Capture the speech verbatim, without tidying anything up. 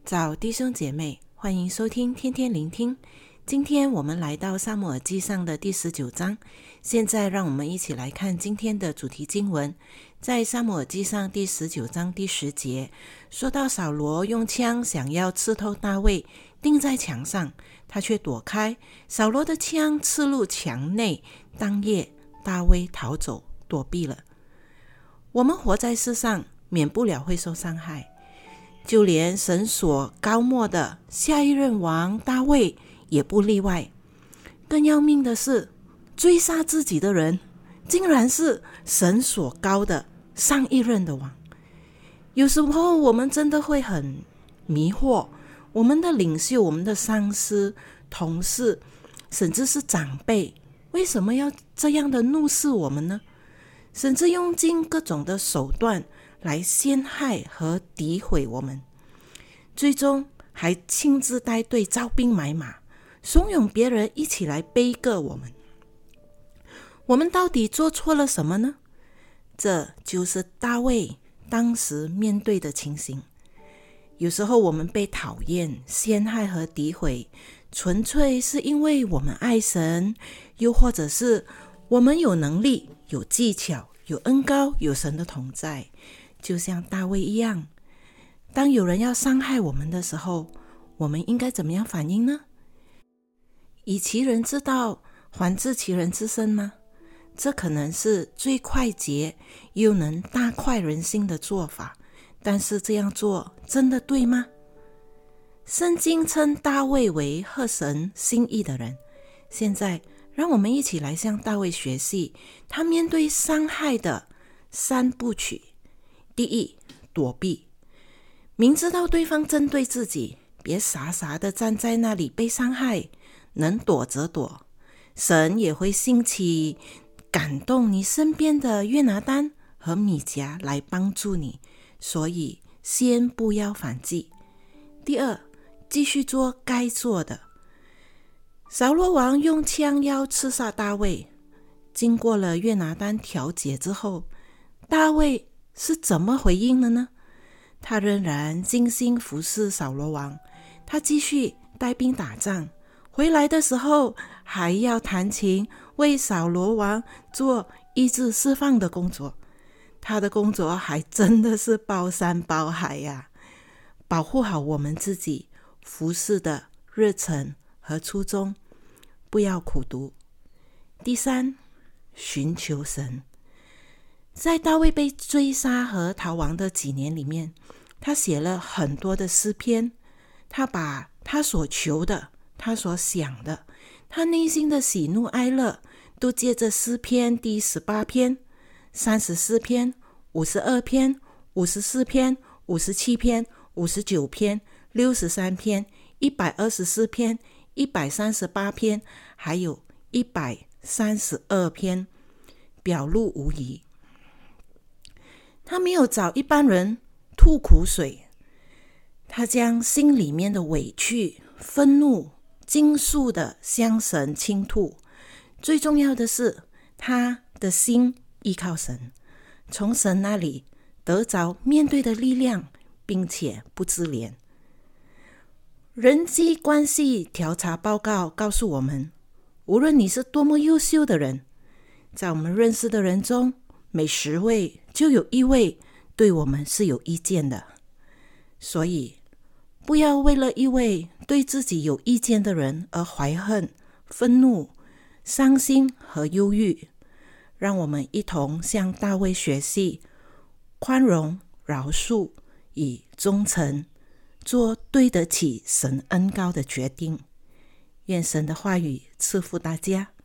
早弟兄姐妹，欢迎收听天天聆听。今天我们来到撒母耳记上的第十九章，现在让我们一起来看今天的主题经文。在撒母耳记上第十九章第十节，说到扫罗用枪想要刺透大卫，钉在墙上，他却躲开，扫罗的枪刺入墙内，当夜大卫逃走躲避了。我们活在世上，免不了会受伤害，就连神所膏抹的下一任王大卫也不例外。更要命的是，追杀自己的人竟然是神所膏的上一任的王。有时候我们真的会很迷惑，我们的领袖、我们的上司、同事，甚至是长辈，为什么要这样的怒视我们呢？甚至用尽各种的手段来陷害和诋毁我们，最终还亲自带队招兵买马，怂恿别人一起来背个我们。我们到底做错了什么呢？这就是大卫当时面对的情形。有时候我们被讨厌、陷害和诋毁，纯粹是因为我们爱神，又或者是我们有能力、有技巧、有恩膏、有神的同在，就像大卫一样。当有人要伤害我们的时候，我们应该怎么样反应呢？以其人之道还治其人之身吗？这可能是最快捷又能大快人心的做法，但是这样做真的对吗？圣经称大卫为合神心意的人。现在让我们一起来向大卫学习，他面对伤害的三部曲。第一，躲避。明知道对方针对自己，别傻傻的站在那里被伤害，能躲则躲。神也会兴起感动你身边的约拿单和米迦来帮助你，所以先不要反击。第二，继续做该做的。扫罗王用枪要刺杀大卫，经过了约拿单调解之后，大卫是怎么回应的呢？他仍然精心服侍扫罗王，他继续带兵打仗，回来的时候还要弹琴为扫罗王做医治释放的工作。他的工作还真的是包山包海呀、啊！保护好我们自己服侍的热忱和初衷，不要苦读。第三，寻求神。在大卫被追杀和逃亡的几年里面，他写了很多的诗篇，他把他所求的、他所想的、他内心的喜怒哀乐，都借着诗篇第十八篇、三十四篇、五十二篇、五十四篇、五十七篇、五十九篇、六十三篇、一百二十四篇、一百三十八篇，还有一百三十二篇表露无遗。他没有找一般人吐苦水，他将心里面的委屈、愤怒尽数的向神倾吐。最重要的是，他的心依靠神，从神那里得着面对的力量，并且不自怜。人际关系调查报告告诉我们，无论你是多么优秀的人，在我们认识的人中，每十位就有一位对我们是有意见的。所以不要为了一位对自己有意见的人而怀恨、愤怒、伤心和忧郁。让我们一同向大卫学习，宽容、饶恕以忠诚，做对得起神恩膏的决定。愿神的话语赐福大家。